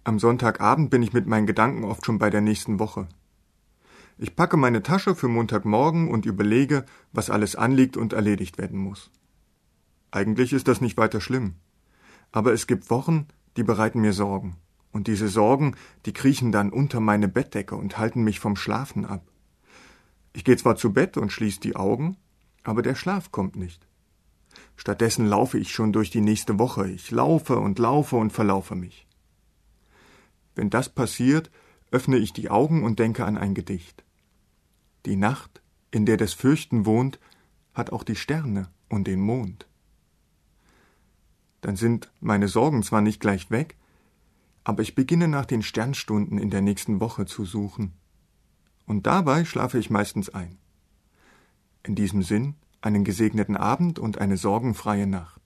Am Sonntagabend bin ich mit meinen Gedanken oft schon bei der nächsten Woche. Ich packe meine Tasche für Montagmorgen und überlege, was alles anliegt und erledigt werden muss. Eigentlich ist das nicht weiter schlimm. Aber es gibt Wochen, die bereiten mir Sorgen. Und diese Sorgen, die kriechen dann unter meine Bettdecke und halten mich vom Schlafen ab. Ich gehe zwar zu Bett und schließe die Augen, aber der Schlaf kommt nicht. Stattdessen laufe ich schon durch die nächste Woche. Ich laufe und verlaufe mich. Wenn das passiert, öffne ich die Augen und denke an ein Gedicht. Die Nacht, in der das Fürchten wohnt, hat auch die Sterne und den Mond. Dann sind meine Sorgen zwar nicht gleich weg, aber ich beginne nach den Sternstunden in der nächsten Woche zu suchen. Und dabei schlafe ich meistens ein. In diesem Sinn, einen gesegneten Abend und eine sorgenfreie Nacht.